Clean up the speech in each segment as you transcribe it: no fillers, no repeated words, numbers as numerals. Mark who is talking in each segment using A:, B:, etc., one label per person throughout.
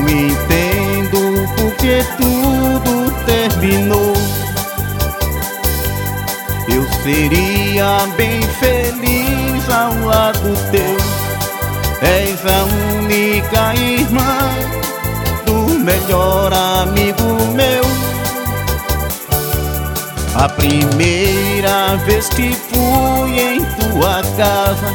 A: entendo porque tudo terminou. Eu seria bem feliz ao lado teu. És a única irmã do melhor amigo meu. A primeira vez que fui em tua casa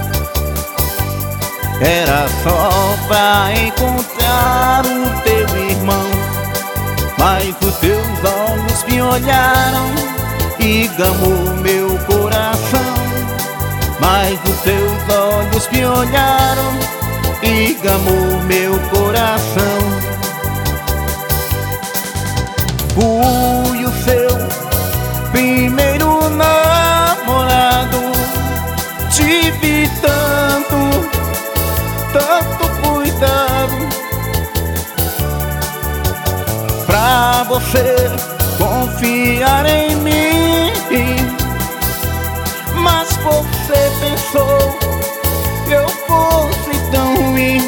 A: era só pra encontrar o teu irmão, mas os teus olhos me olharam e gamou meu coração. Mas os teus olhos me olharam e gamou meu coração. Fui o seu primeiro namorado, tive tanto cuidado pra você confiar em mim, mas você pensou que eu fosse tão ruim.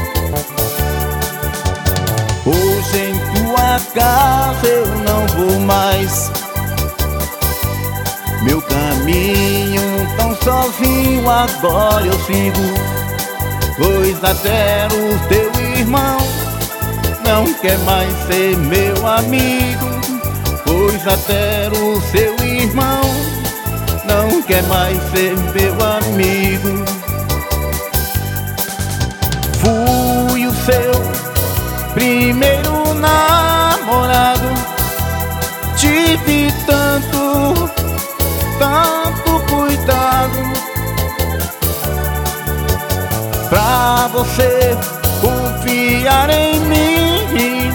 A: Hoje em tua casa eu não vou mais, meu caminho tão sozinho agora eu sigo. Pois até o teu irmão não quer mais ser meu amigo. Pois até o seu irmão não quer mais ser meu amigo. Fui o seu primeiro namorado, tive tanto cuidado pra você confiar em mim,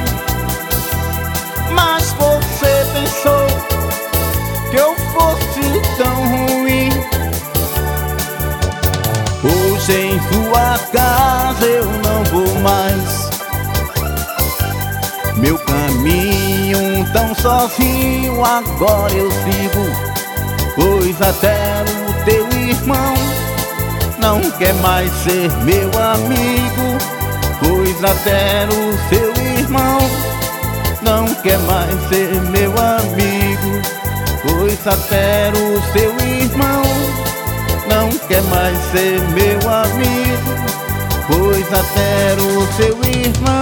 A: mas você pensou que eu fosse tão ruim. Hoje em sua casa eu não vou mais, meu caminho tão sozinho agora eu sigo. Pois até o teu irmão não quer mais ser meu amigo. Pois até o seu irmão não quer mais ser meu amigo. Pois até o seu irmão não quer mais ser meu amigo. Pois até o seu irmão